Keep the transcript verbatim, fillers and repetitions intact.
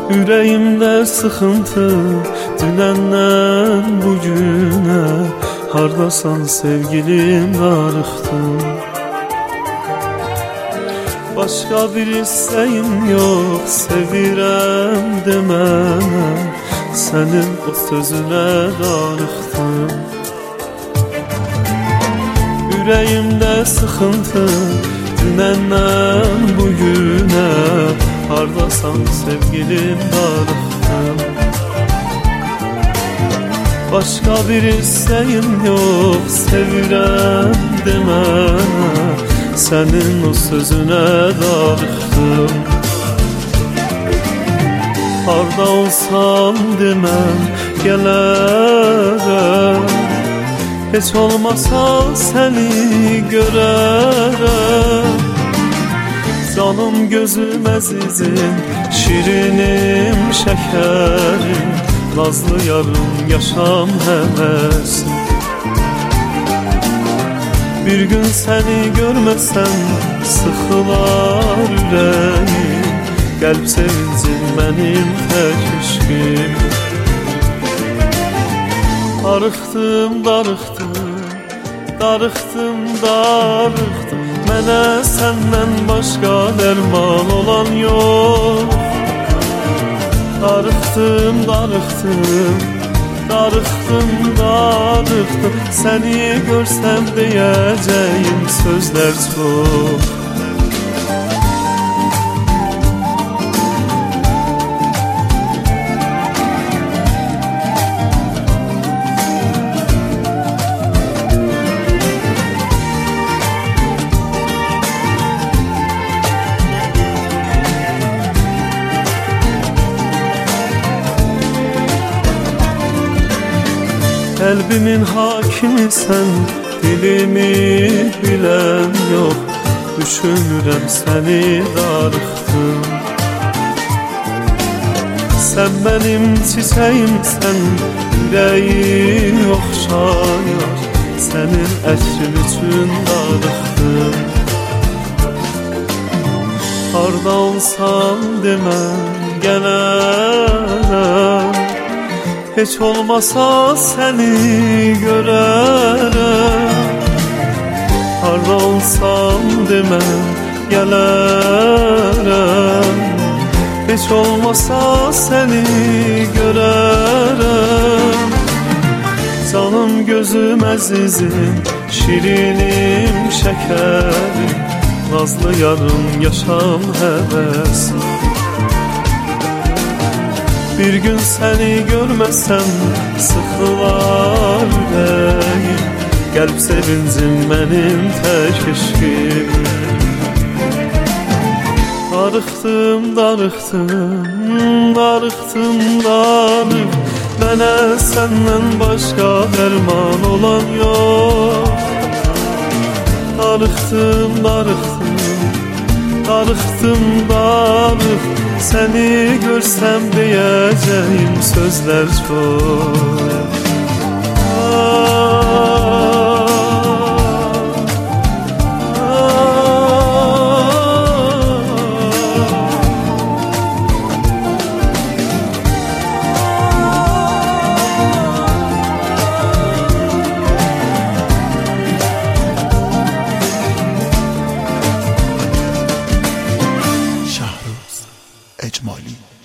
Yüreğimde sıkıntı dünenden bugüne. Hardasan sevgilim darıxdım. Başka bir isteğim yok, sevirəm demene. Senin o sözüne darıxdım. Yüreğimde sıkıntı dünenden bugüne. Hardasan sevgilim darıxdım. Başka bir isteğim yok, sevirəm demene. Senin o sözüne darıxdım. Harda olsam demem gələrəm. Heç olmasa seni görərəm. Canım gözüm əzizim, şirinim şəkərim. Nazlı yarım yaşam həvəsim. Bir gün seni görmesem sıxılar ürəyim. Qəlb sevincim mənim tək eşqim. Darıxdım, darıxdım, darıxdım, darıxdım. Mənə səndən başqa dərman olan yox. Darıxdım, darıxdım, darıxdım, darıxdım. Səni görsəm deyəcəyim sözlər çox. Kalbimin hakimi sen, dilimi bilen yok. Düşünürəm seni darıxdım. Sen benim çiçeğimsen, yüreği oxşayar. Senin ətrin üçün darıxdım. Harda olsam deməm gələrəm. Heç olmasa seni görərəm. Harda olsam deməm gələrəm. Heç olmasa seni görərəm. Canım gözüm əzizim, şirinim şəkərim. Nazlı yarım yaşam həvəsim. Bir gün seni görmesem sıxılar ürəyim. Qəlb sevincim mənim tək eşqim. Darıxdım, darıxdım, darıxdım, darıxdım. Mənə səndən başqa dərman olan yox. Darıxdım, darıxdım, darıxdım, darıxdım. Seni görsem diyeceğim sözler çok. Shahruz Ecmali.